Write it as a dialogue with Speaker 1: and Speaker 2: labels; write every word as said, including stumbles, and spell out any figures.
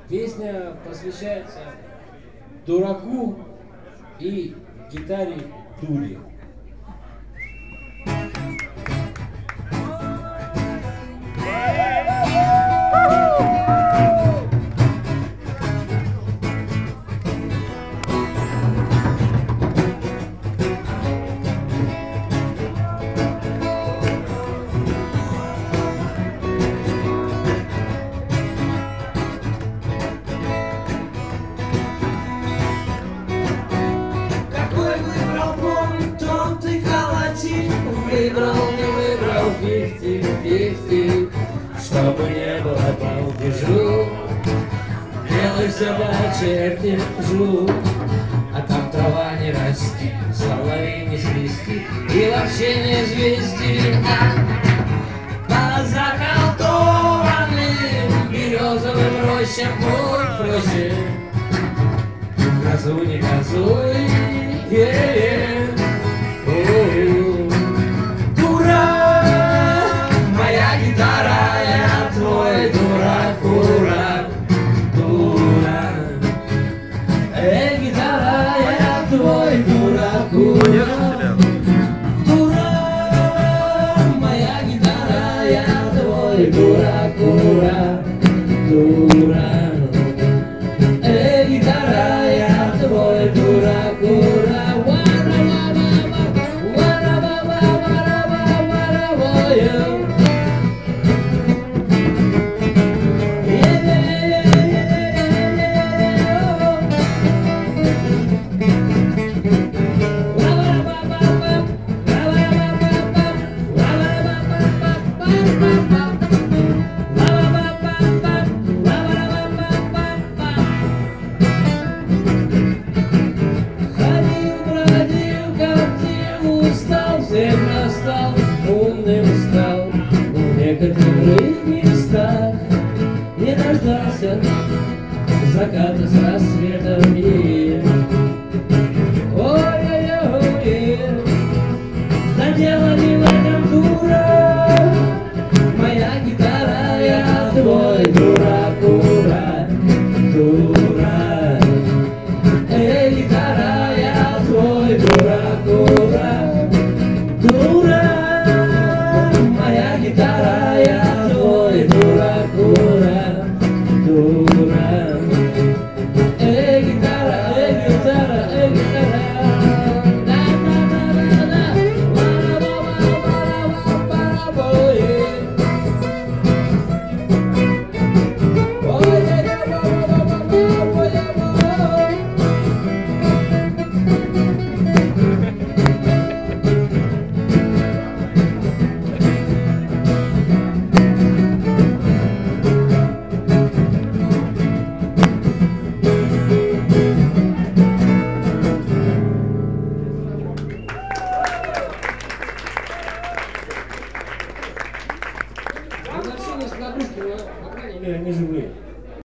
Speaker 1: Песня посвящается дураку и гитаре дури.
Speaker 2: Выбрал, не выбрал, фифти-фифти, чтобы не было балдежу. Белых собак черти жгут, а там трава не расти, соловей не свисти и вообще не звезди. По заколдованным березовым рощам путь проще. Газуй, не газуй, е-е. Дура, дура, дура, эй, гитара, я твой дурак, дура, вара, вара, вара, вара, вара, вара, вара, всем настал, умным стал, в некоторых местах не дождался заката с рассветом. Ой-ой-ой, да дело не в этом, дура, моя гитара, я твой дурак, дура, дура, эй, гитара, я твой дурак, дура. Дура, моя гитара, я твой дурак, дура, дура. Эй, гитара, эй, гитара, эй, гитара.
Speaker 1: Возвращение с нагрузки, но, по крайней мере, они живые.